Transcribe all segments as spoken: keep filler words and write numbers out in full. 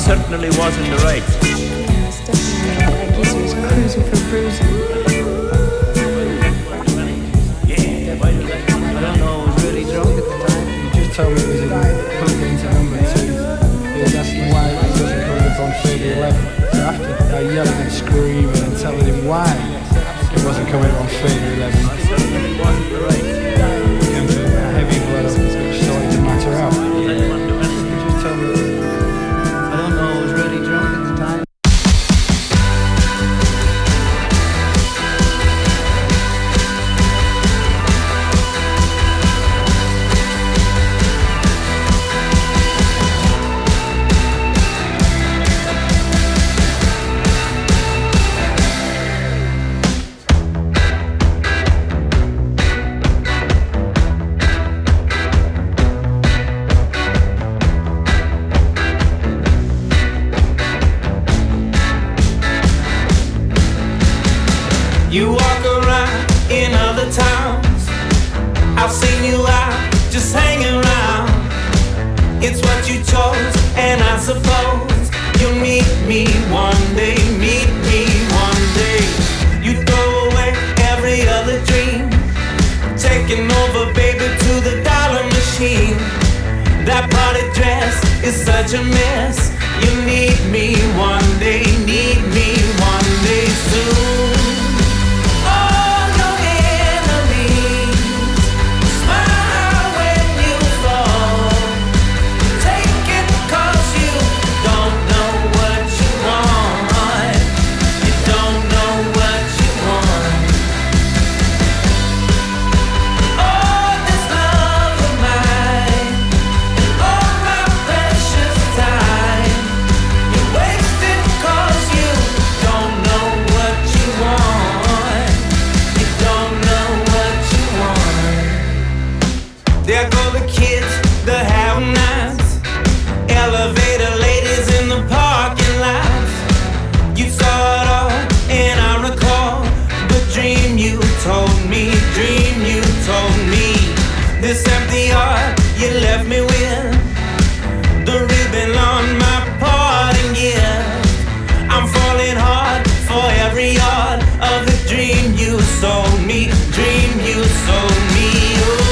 certainly was in the right. Yeah, it's definitely right. I guess he was cruising for bruising. Yeah, I don't know, I was really drunk at the time. He just told me it was in hooked into number two. He was asking why it wasn't coming up on Friday eleven. So after I yelling and screaming and telling him why it wasn't coming up on Friday eleven, I certainly wasn't the right. he came to a heavy blow which started to matter out. He just told me I don't know, I was really drunk at the time. You walk around in other towns. I've seen you out just hanging around. It's what you chose, and I suppose you'll meet me one day. Meet me one day. You throw away every other dream, taking over, baby, to the dollar machine. That party dress is such a mess. You need me one day. Need me one day soon. There go the kids, the have-nots, elevator ladies in the parking lots. You saw it all, and I recall the dream you told me, dream you told me. This empty heart you left me with, the ribbon on my parting gift. I'm falling hard for every yard of the dream you sold me, dream you sold me. Oh.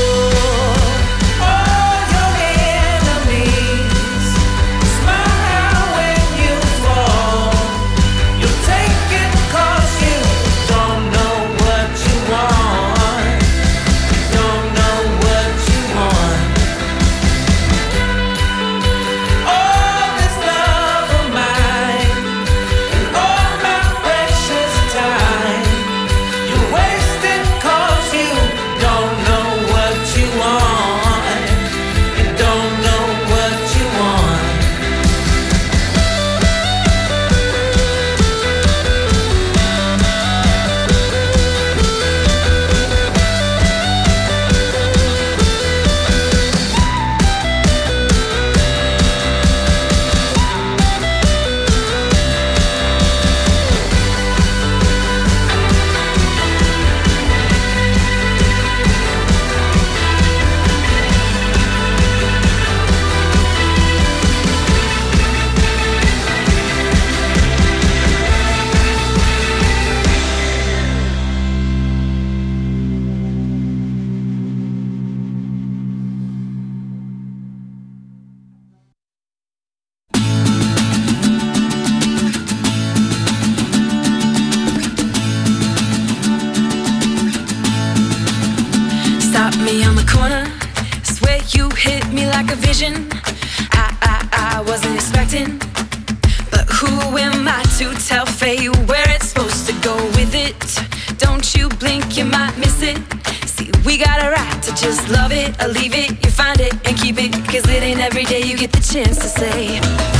I, I, I wasn't expecting, but who am I to tell fate where it's supposed to go with it? Don't you blink, you might miss it. See, we got a right to just love it or leave it. You find it and keep it, cause it ain't every day you get the chance to say,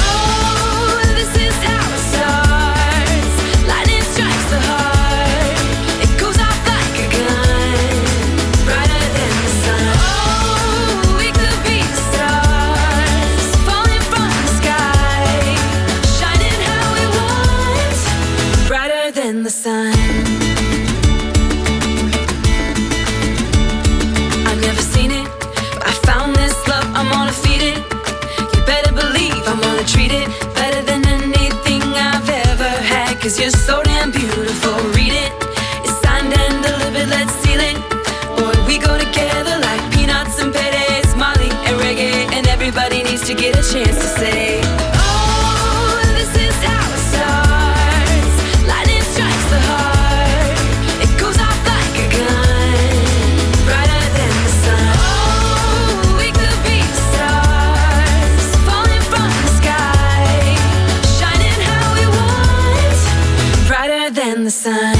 oh, this is how it starts. Lightning strikes the heart, it goes off like a gun, brighter than the sun. Oh, we could be the stars, falling from the sky, shining how we want, brighter than the sun. I've never seen it, but I found this love, I'm gonna feed it. You better believe I'm gonna needs to get a chance to say, oh, this is how it starts. Lightning strikes the heart. It goes off like a gun, brighter than the sun. Oh, we could be stars falling from the sky, shining how we want, brighter than the sun.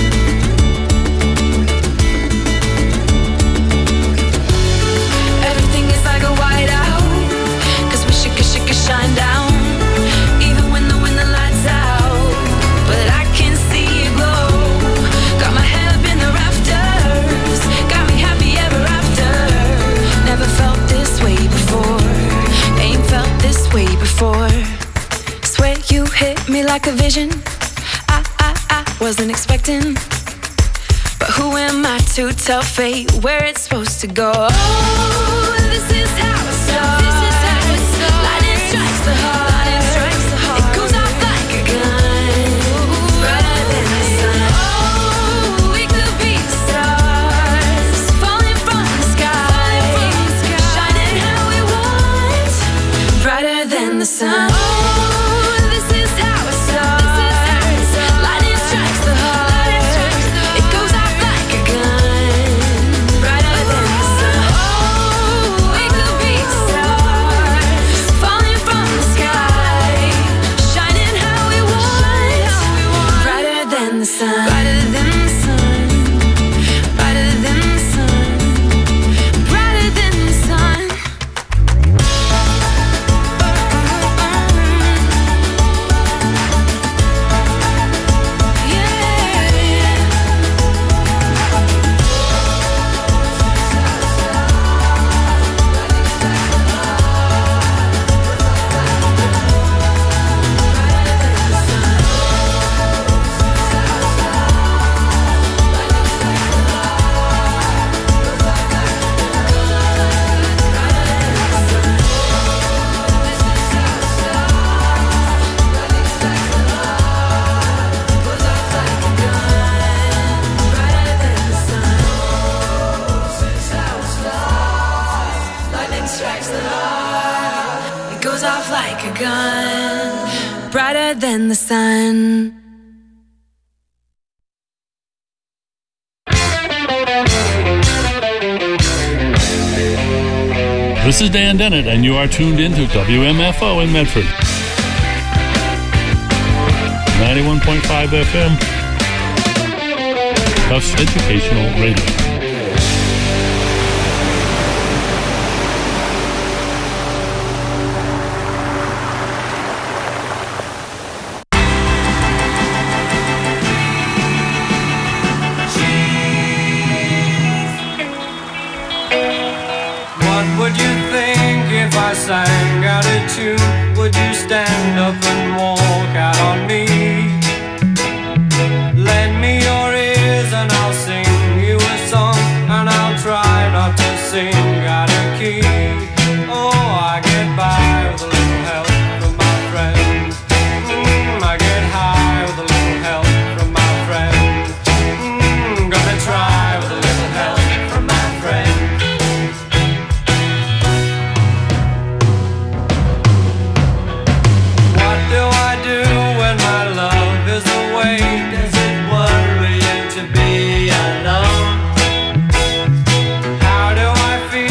Shine down, even when the when the lights out. But I can see you glow. Got my head up in the rafters. Got me happy ever after. Never felt this way before. Ain't felt this way before. Swear you hit me like a vision. I, I, I wasn't expecting. But who am I to tell fate where it's supposed to go? Oh, this is how it starts. This is how it starts. Lightning strikes the heart. Lightning strikes the heart. It goes off like a gun, brighter than the sun. Oh, we could be stars falling from the sky, shining how we want, brighter than the sun. Oh, this is how it starts. Lightning strikes the heart. It goes off like a gun, brighter than the sun. Oh, we could be stars falling from the sky, shining how we want, brighter than the sun. Brighter than the sun. Brighter than the sun. Brighter than the sun. It goes off like a gun, brighter than the sun. This is Dan Dennett, and you are tuned into W M F O in Medford. ninety-one point five F M. Tufts Educational Radio. Would you think if I sang out a tune? Would you stand up and walk out on me? Lend me your ears and I'll sing you a song, and I'll try not to sing out of key. Oh, I get by with a little help from my friends. Mm, I get high with a little help from my friends. Mm, gonna try with a little help from my friends. Feel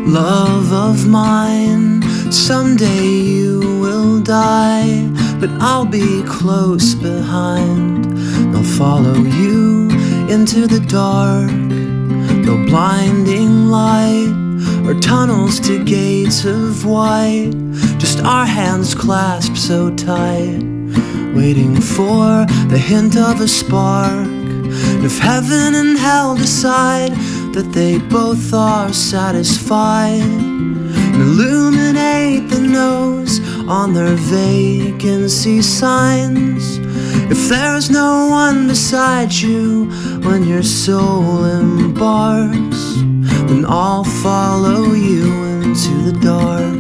Love of mine, someday you will die, but I'll be close behind. I'll follow you into the dark. No blinding light or tunnels to gates of white, just our hands clasped so tight, waiting for the hint of a spark. If heaven and hell decide that they both are satisfied, and illuminate the nose on their vacancy signs. If there's no one beside you when your soul embarks, then I'll follow you into the dark.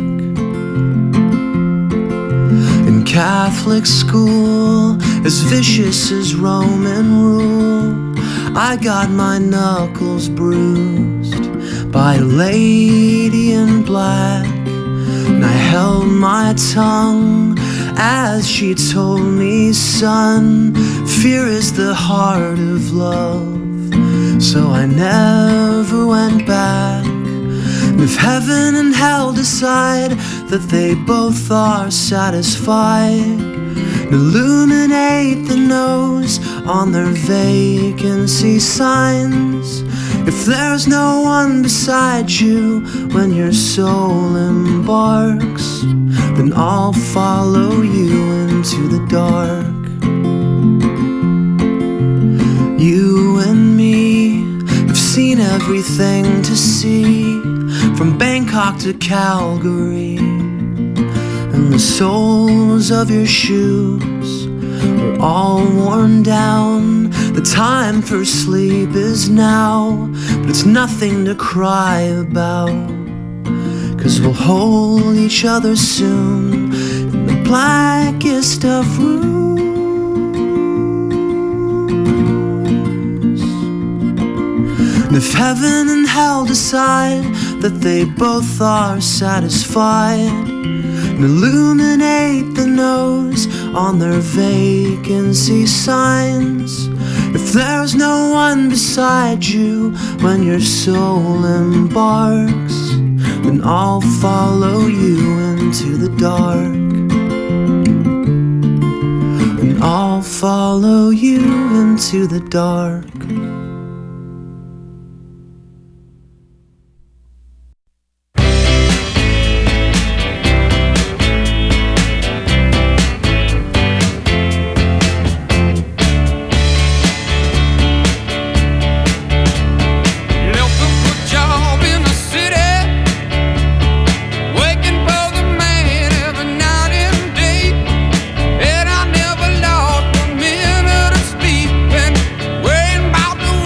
In Catholic school, as vicious as Roman rule, I got my knuckles bruised by a lady in black, and I held my tongue as she told me, son, fear is the heart of love. So I never went back. And if heaven and hell decide that they both are satisfied, and illuminate the nose on their vacancy signs. If there's no one beside you when your soul embarks, then I'll follow you into the dark. You and me have seen everything to see, from Bangkok to Calgary, and the soles of your shoes are all worn down. The time for sleep is now, but it's nothing to cry about, 'cause we'll hold each other soon in the blackest of rooms. And if heaven and hell decide that they both are satisfied, and illuminate the nose on their vacancy signs. If there's no one beside you when your soul embarks, then I'll follow you into the dark. And I'll follow you into the dark. About the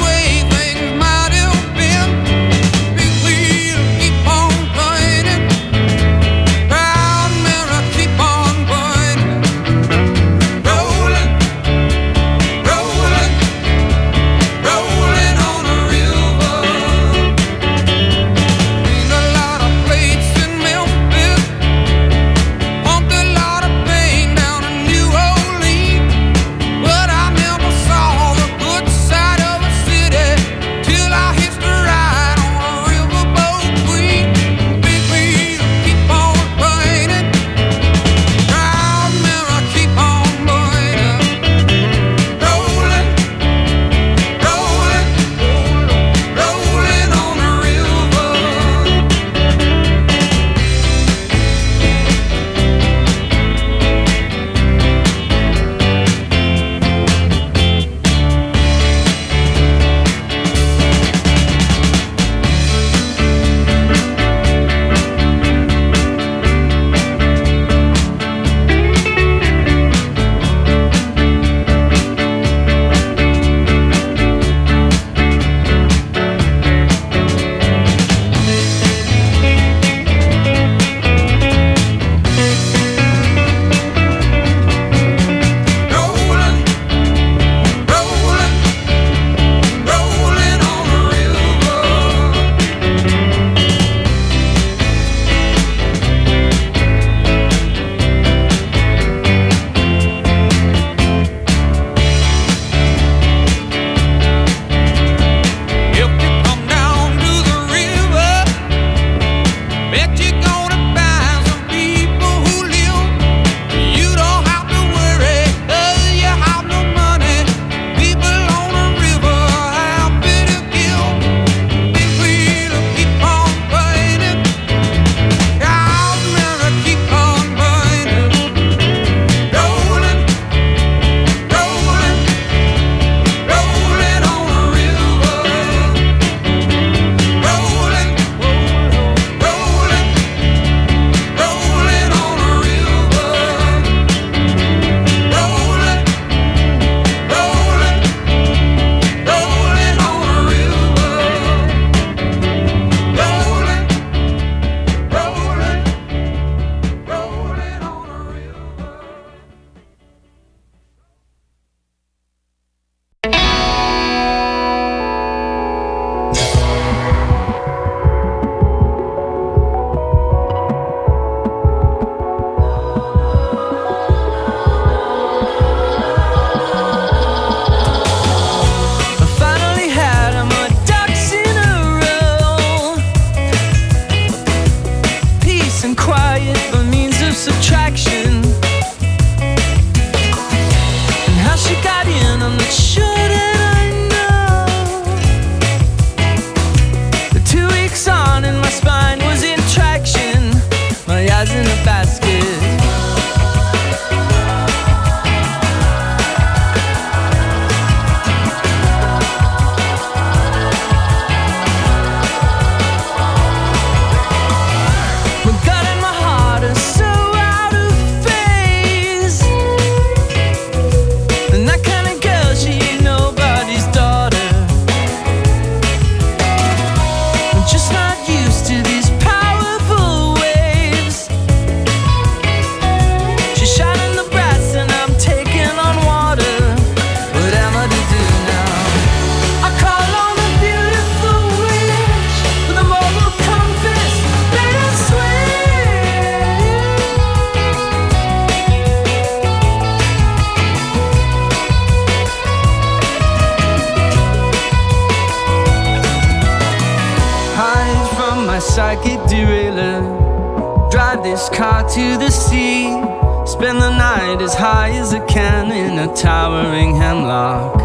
psychic derailer. Drive this car to the sea, spend the night as high as I can in a towering hemlock.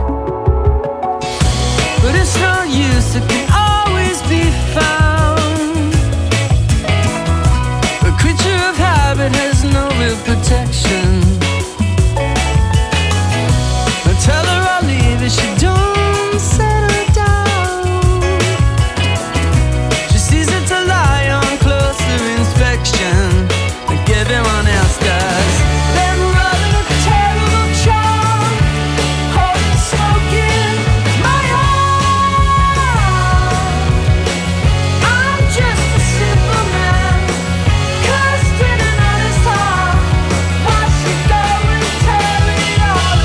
But it's no use, it can always be found. A creature of habit has no real protection. I tell her I'll leave if she don't settle down. She sees it to lie on closer inspection, like everyone else does. Then running a terrible charm, holding smoke in my arm. I'm just a simple man, cursed in an honest heart. Watch it go and tear it all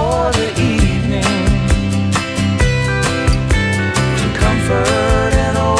comfort and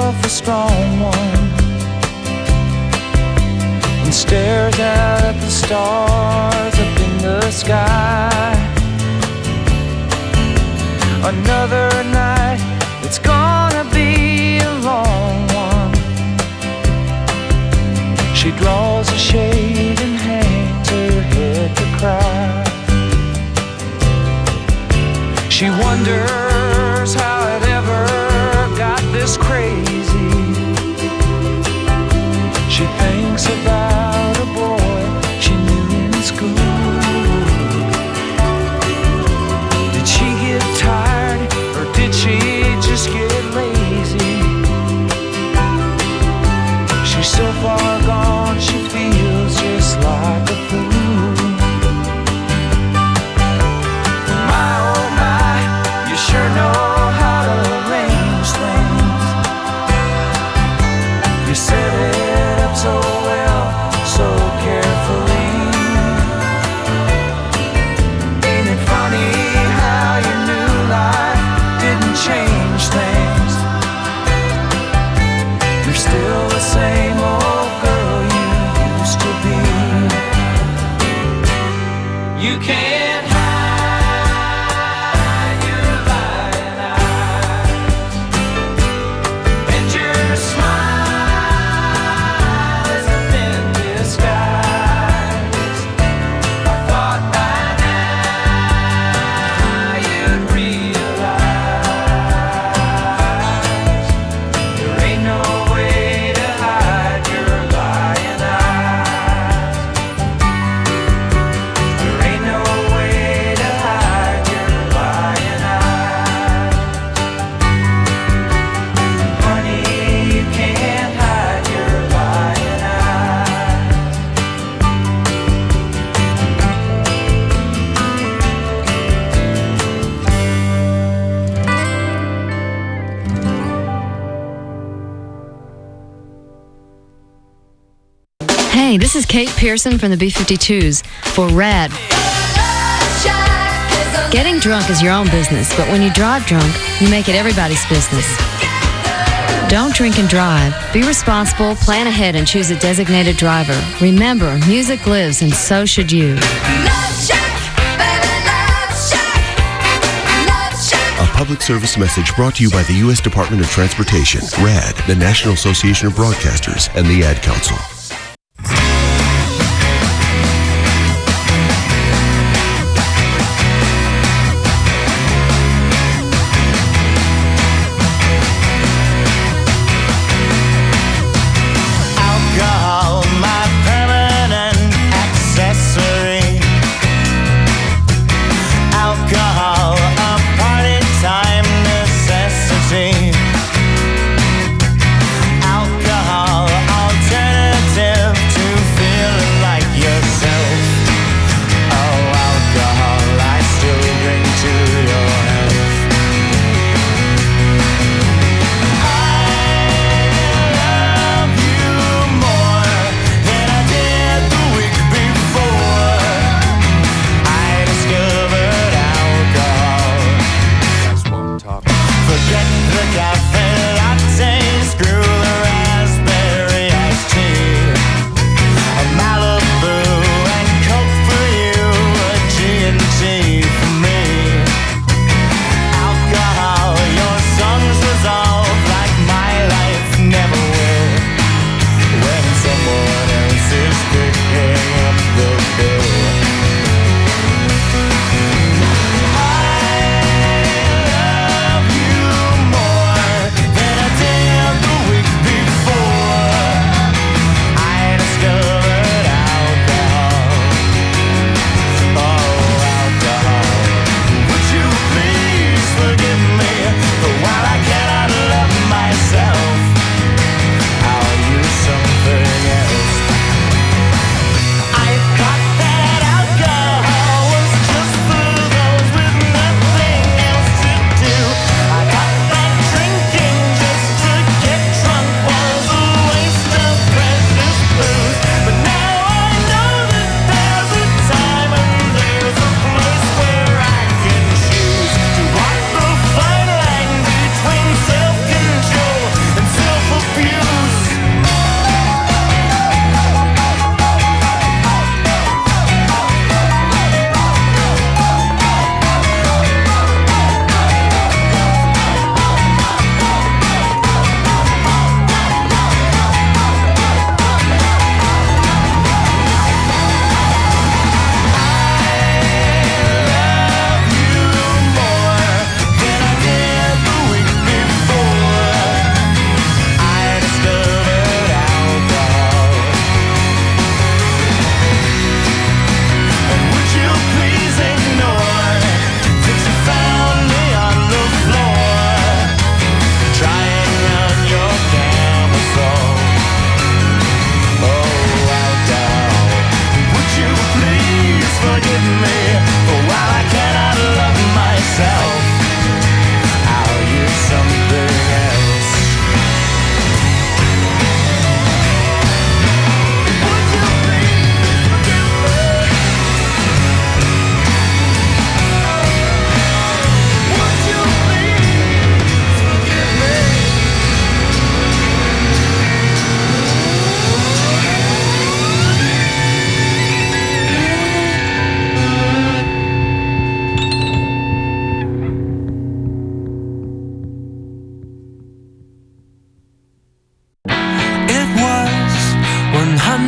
herself a strong one and stares out at the stars up in the sky. Another night, it's gonna be a long one. She draws a shade and hangs her head to cry. She wonders how it ever got this crazy. She thinks about a boy she knew in school. Did she get tired or did she just get lazy? She's so far gone she feels just like a fool. My oh my, you sure know how to arrange things. You set it up so well, so carefully. Ain't it funny how your new life didn't change things? You're still the same old girl you used to be. You can't hide your lying eyes, and your smile is a thin disguise. I thought by now you'd realize there ain't no way to hide your lying eyes. There ain't no way to hide your lying eyes. Honey, you can't hide your lying eyes. Hey, this is Kate Pearson from the B fifty-twos for RAD. Getting drunk is your own business, but when you drive drunk, you make it everybody's business. Don't drink and drive. Be responsible, plan ahead, and choose a designated driver. Remember, music lives, and so should you. A public service message brought to you by the U S Department of Transportation, RAD, the National Association of Broadcasters, and the Ad Council. Alcohol, my permanent accessory. Alcohol, a party time necessity. Alcohol, alternative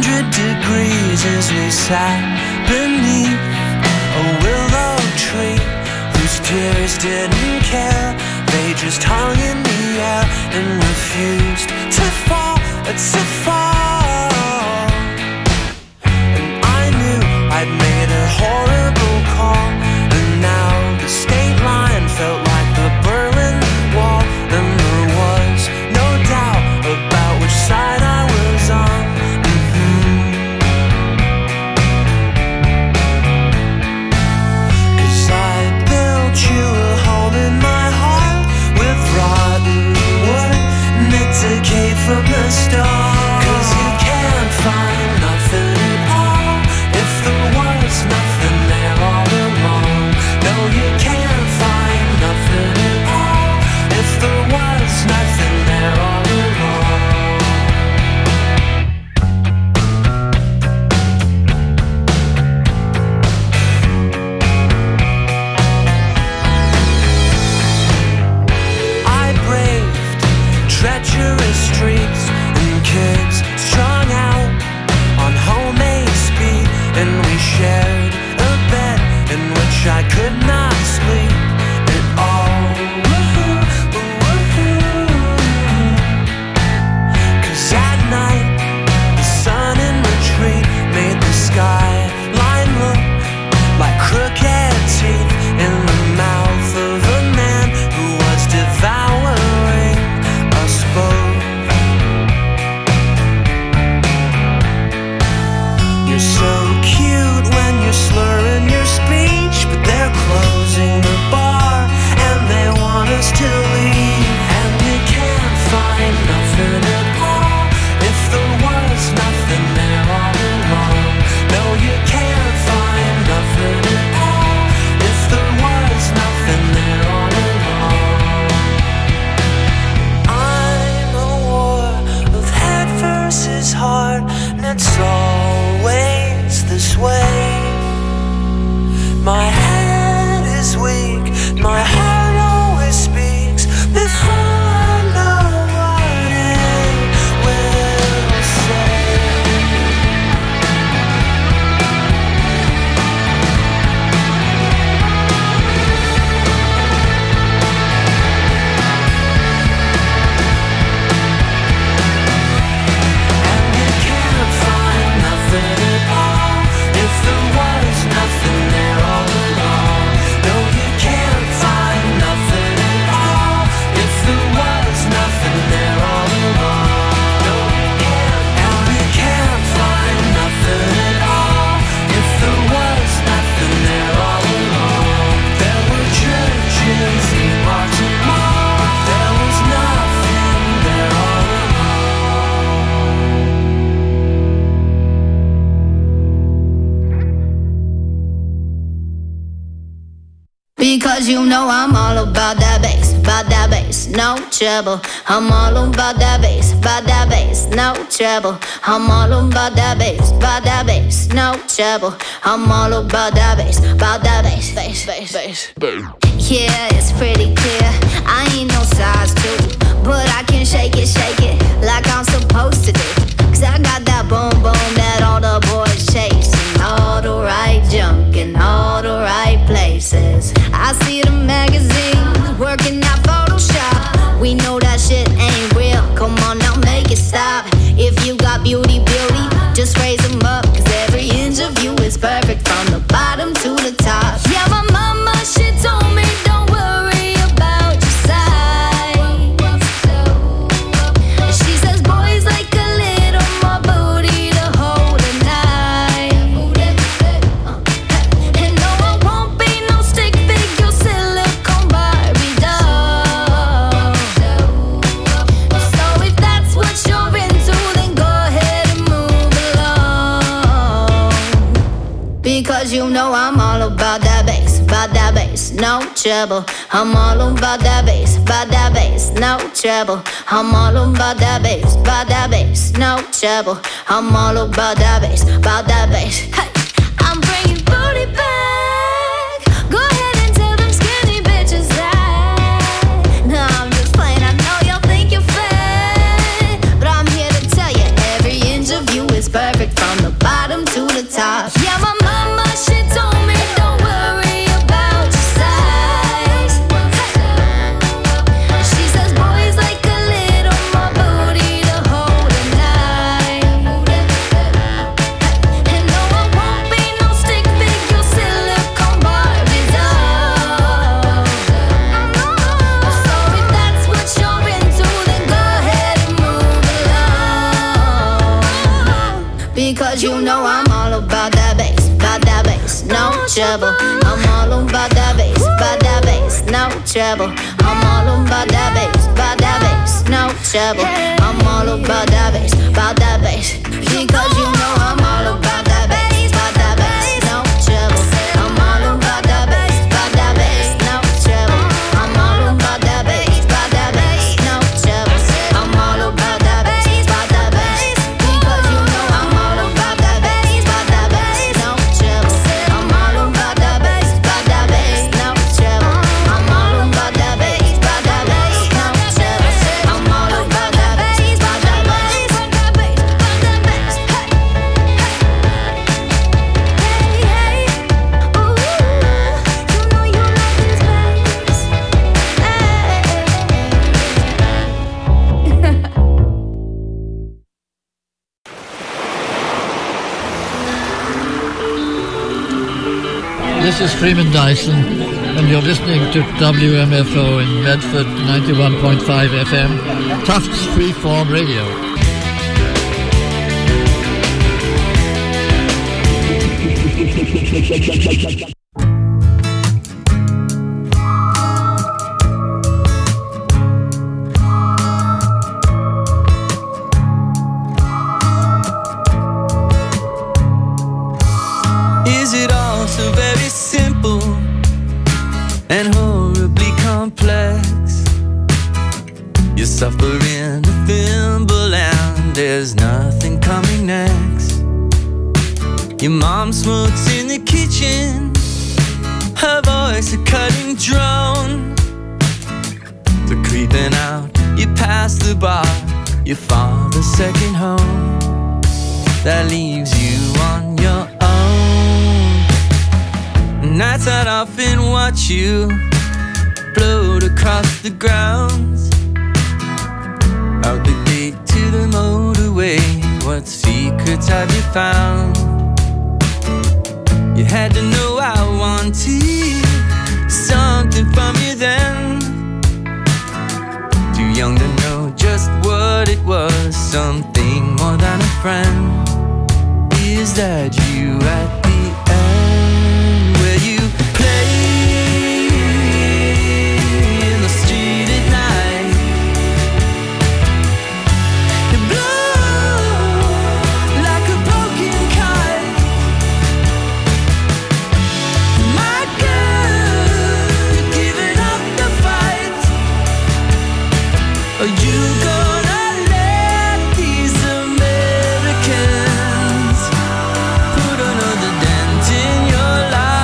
hundred degrees as we sat beneath a willow tree whose tears didn't care. They just hung in the air and refused to fall, to fall. And I knew I'd made a horrible call, and now the state line felt like the Berlin Wall, and there was no doubt about which side I was on. Mm-hmm. 'Cause I built you a home in my heart with rotten wood, and it decayed from the start. 'Cause you can't find nothing at all if there was nothing there all along. No, you can't find nothing at all if there was nothing there all along. I braved treacherous streets and kids strung out on homemade speed, and we shared a bed in which I could not sleep at all. Woo-hoo, woo-hoo. 'Cause at night the sun in retreat made the skyline look like crooked teeth in the mouth of a man who was devouring us both. You're so cute when you're slurring your speech, but they're closing the bar and they want us to leave. And you can't find nothing at all if there was nothing there all along. No, you can't find nothing at all if there was nothing there all along. I'm a war of head versus heart, and it's always this way. My head is weak, my heart always speaks before I know what it will say. And you can't find nothing at all if there was nothing there all along. No, you can't find nothing at all if there was nothing there all along. No, you can't. And you can't find nothing at all if there was nothing there all along. There were churches and marching on, but there was nothing there all along. Because you know I'm all about that bass, about that bass, no trouble. I'm all about that bass, about that bass, no trouble. I'm all about that bass, about that bass, no trouble. I'm all about that bass, about that bass, bass, bass, bass. Yeah, it's pretty clear, I ain't no size two, but I can shake it, shake it like I'm supposed to do. 'Cause I got that boom boom that all the boys chase, and all the right junk in all the right places. I see the magazines working out Photoshop. We know that shit ain't real, come on now make it stop. If you got beauty, beauty, just raise them up. 'Cause every inch of you is perfect from the bottom to the top. Yeah, my mama, she told me don't worry about your size. She says boys like a little more booty to hold at night. And no, I won't be no stick figure silicone Barbie doll. So if that's what you're into, then go ahead and move along. Because you know I'm all about that bass, about that bass, no trouble. I'm all about that bass, about that bass, no trouble. I'm all about that bass, about that bass, no trouble. I'm all about that bass, about that bass. Hey, I'm bringing booty back. Go ahead and tell them skinny bitches that. No, I'm just playing, I know y'all think you're fat, but I'm here to tell you every inch of you is perfect Because you know I'm all about that bass, about that bass, no trouble. I'm all about that bass, about that bass, no trouble. I'm all about that bass, about that bass, no trouble. I'm all about that bass, about that bass. Because you know I'm all about that bass, about that bass, no trouble. I'm all about that bass, about that bass, no trouble. I'm all about that bass, about that bass, no trouble. I'm all about that bass, about that bass. Because you know I'm all about that bass, about that bass, no trouble. I'm all about that bass, about that bass, no trouble. I'm all about that bass, about that bass, no trouble. I'm all about that bass, about that bass, about that bass, about that bass. Hey, hey, hey, ooh, you know you like this bass. This is Freeman Dyson, and you're listening to W M F O in Medford, ninety-one point five F M, Tufts Freeform Radio. Is it all so very simple and horribly complex? You suffer in a thimble and there's nothing coming next. Your mom smokes in the kitchen, her voice a cutting drone. So creeping out, you pass the bar, your father's second home. That leaves you on your own. Nights I'd often watch you float across the grounds, out the gate to the motorway. What secrets have you found? You had to know I wanted something from you then. Too young to know just what it was, something more than a friend. Is that you at the end, where you play in the street at night? You blow like a broken kite. My girl, you're giving up the fight. Are you gonna let these Americans put another dent in your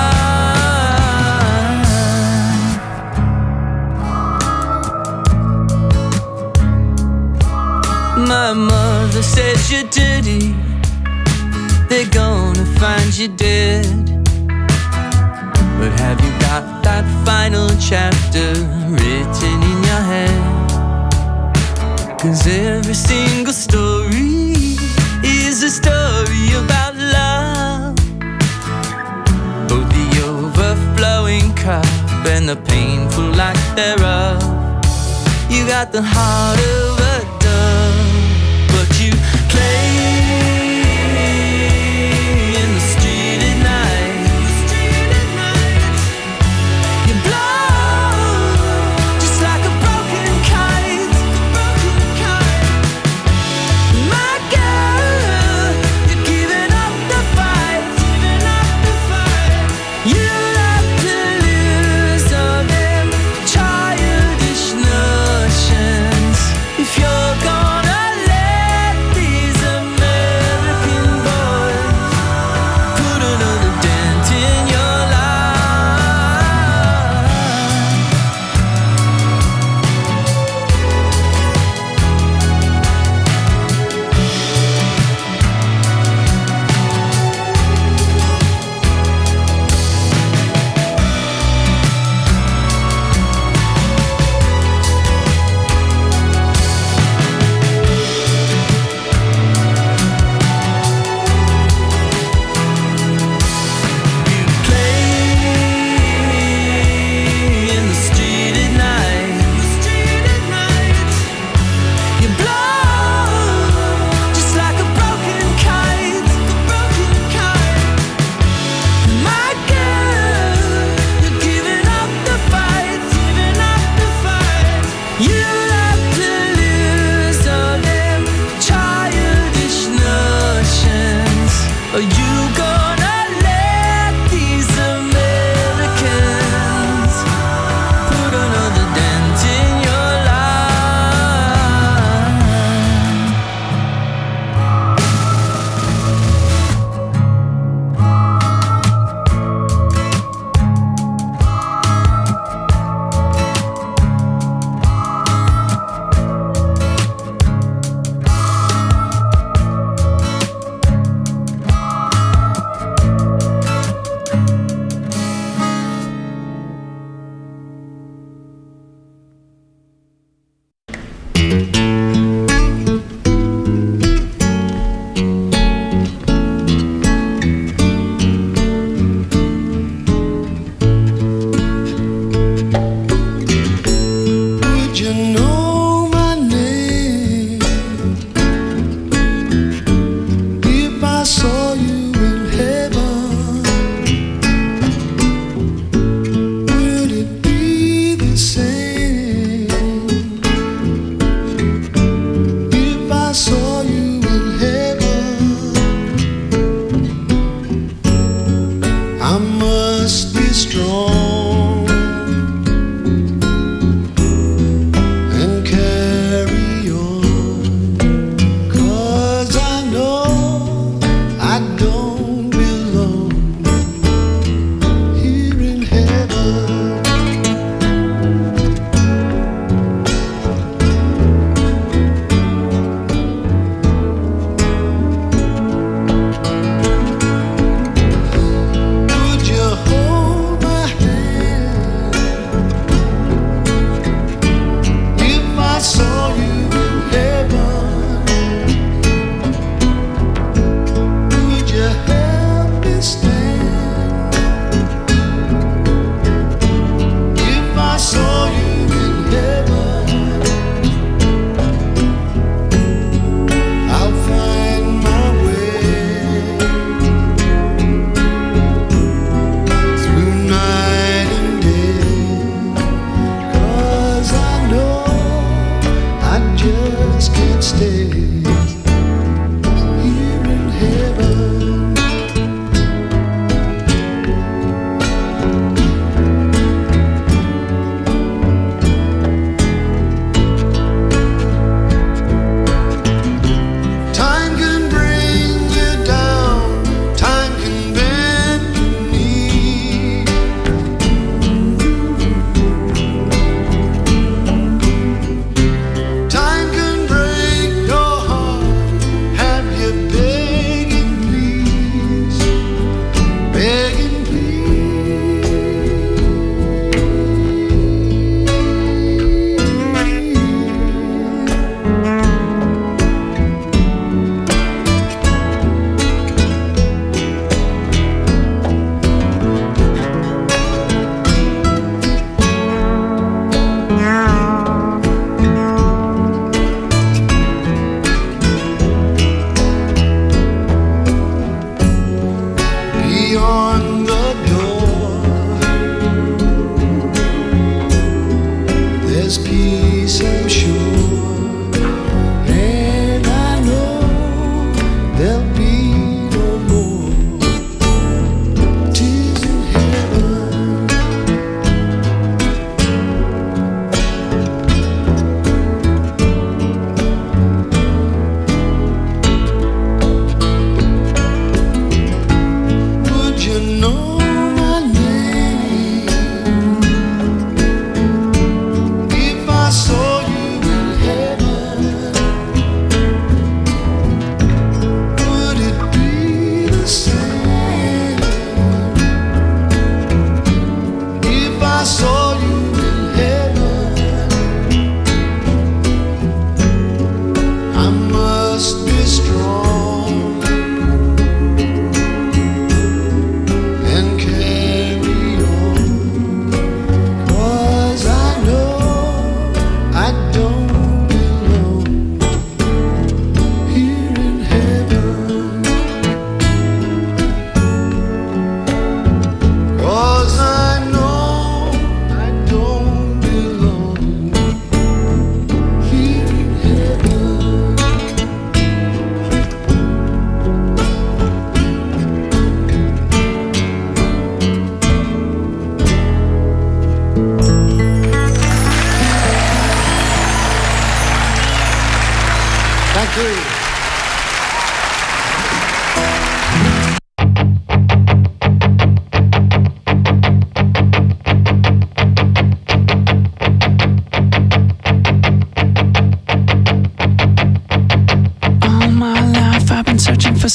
life? My mother says you're dirty, they're gonna find you dead. But have you got that final chapter written in your head? 'Cause every single story is a story about love, both the overflowing cup and the painful lack thereof. You got the heart of a dove, but you play in the street at night. You blow just like a broken kite. My girl, you're giving up the fight. You'll have to lose all them childish notions if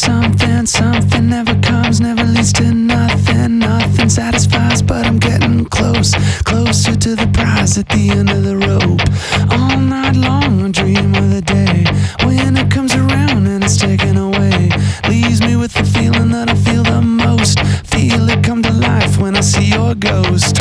something, something never comes, never leads to nothing, nothing satisfies, but I'm getting close, closer to the prize at the end of the rope. All night long I dream of the day when it comes around and it's taken away, leaves me with the feeling that I feel the most, feel it come to life when I see your ghost.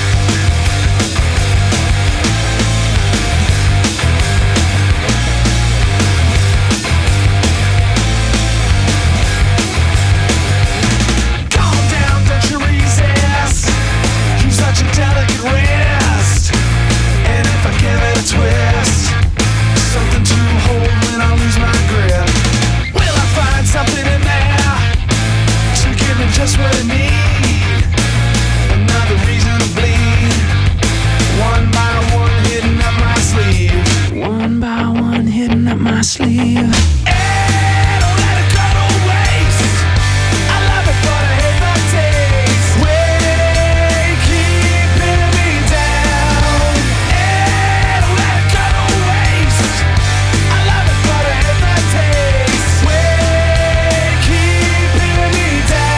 Just what I need, another reason to bleed. One by one, hitting up my sleeve. One by one, hitting up my sleeve. Hey, don't let it go to waste. I love it, but I hate the taste. Way keeping me down. Hey, don't let it go to waste. I love it, but I hate the taste. Way keeping me down.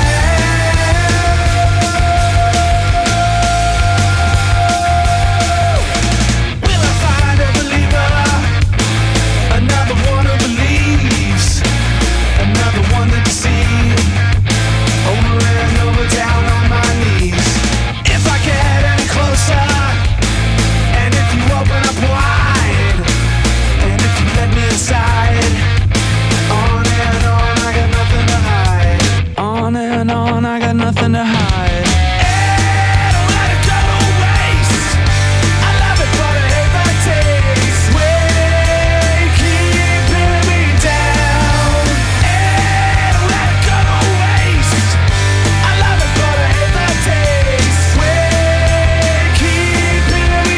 Nothing to hide. Hey, don't let it go to waste. I love it, but I hate the taste. Way keeping me down. Hey, don't let it go to waste. I love it, but I hate the taste. Way keeping me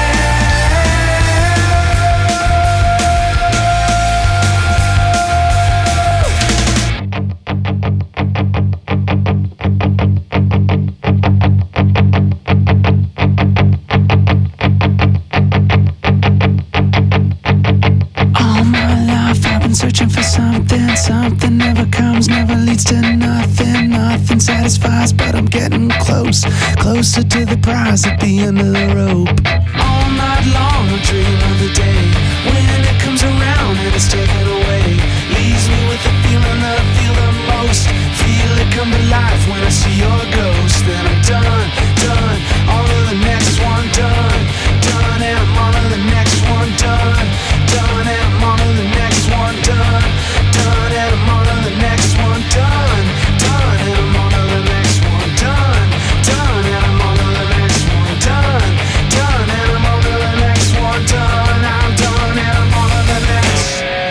something never comes, never leads to nothing, nothing satisfies, but I'm getting close, closer to the prize at the end of the rope. all night long I dream of the day when it comes around and it's taken away, leaves me with the feeling that I feel the most, feel it come to life when I see your ghost. Then I'm done, done, on to the next one, done, done, and I'm on to the next one, done, done, and I'm on to the next one, done, done, and I'm on to the next one, done, done, and I'm on to the next one, done, done, and I'm on to the next one, done, done, and I'm on to the next one, done, I'm done, and I'm on to the next.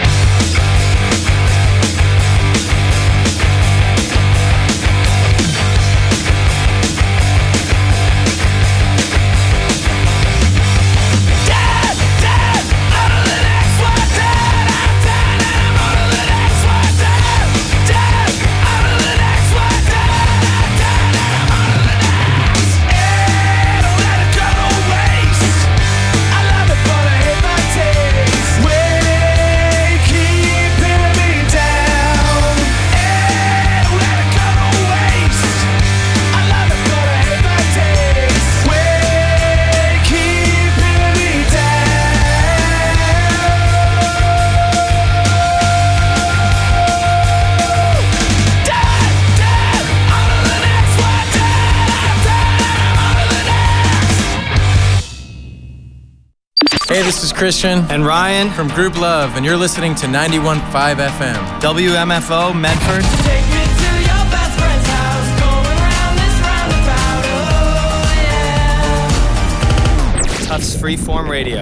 Hey, this is Christian and Ryan from Group Love, and you're listening to ninety-one point five F M. W M F O, Medford. Take me to your best friend's house, going round this roundabout, oh yeah. Tufts Freeform Radio.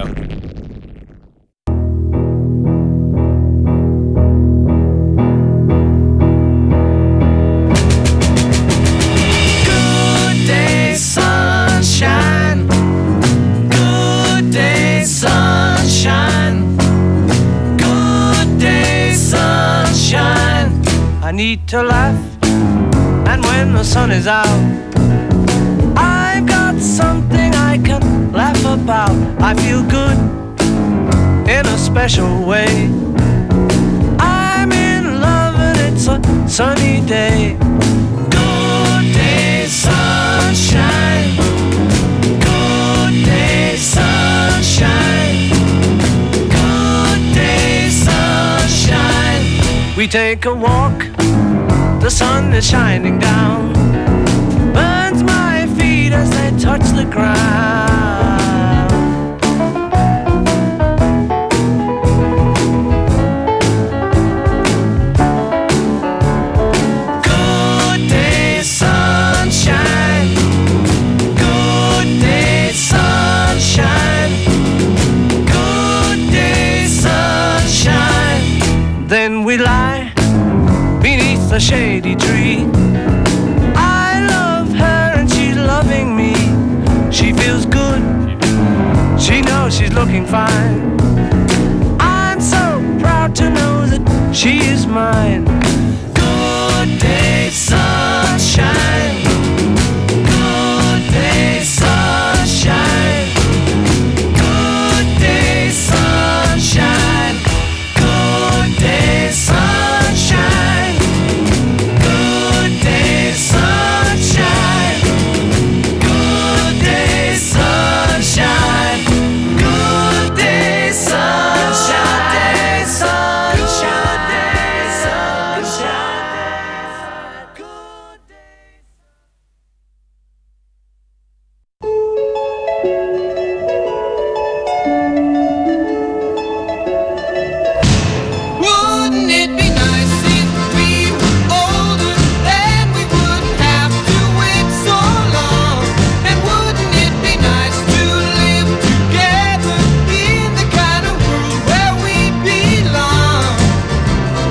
Good day, sunshine. Good day, sunshine. Good day, sunshine. I need to laugh, and when the sun is out, I've got something I can laugh about. I feel good in a special way. I'm in love and We take a walk, the sun is shining down, burns my feet as they touch the ground. Good day, sunshine. Good day, sunshine. Good day, sunshine. Then we lie beneath a shady tree. I love her and she's loving me. She feels good, she knows she's looking fine. I'm so proud to know that she is mine.